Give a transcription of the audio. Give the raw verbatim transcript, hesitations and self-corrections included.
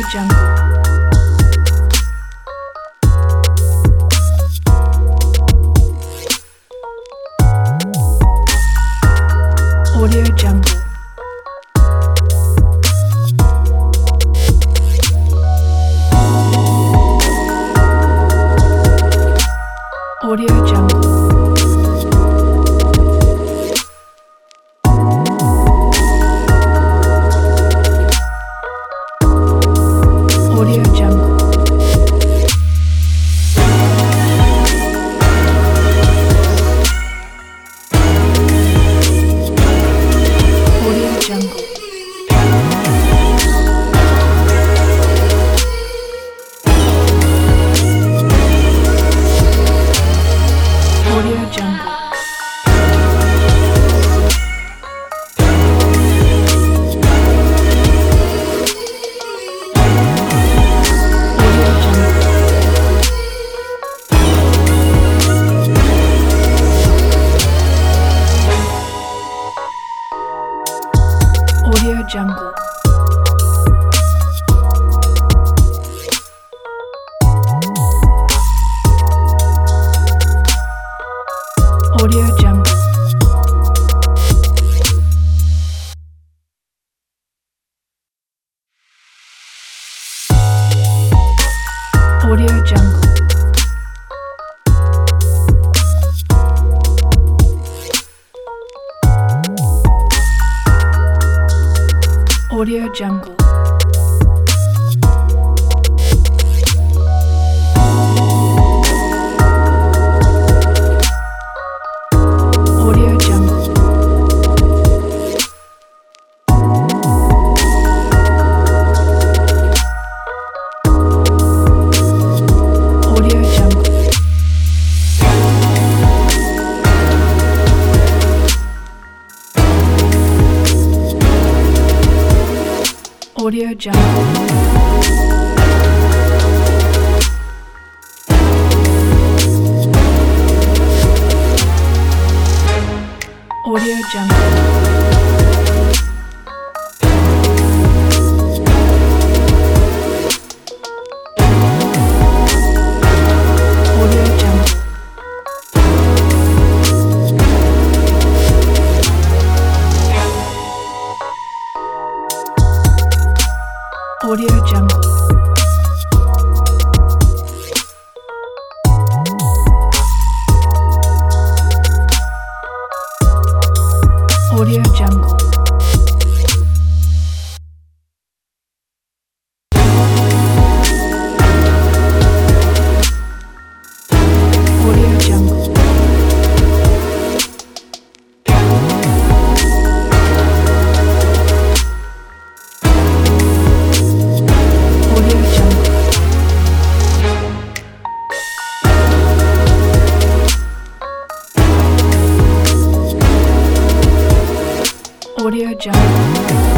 Jungle. Audio Jungle. Audio Jungle. Audio Jungle. Audio Jungle. Audio Jungle. Audio Jungle. Audio Jungle. Audio Jungle. Audio Jungle. Audio Jungle. Audio Jungle. Audio Jungle. Audio Jungle. Audio Jungle. Audio Jungle. Audio Jungle. Audio Jungle. Audio Jungle. Audio Jungle.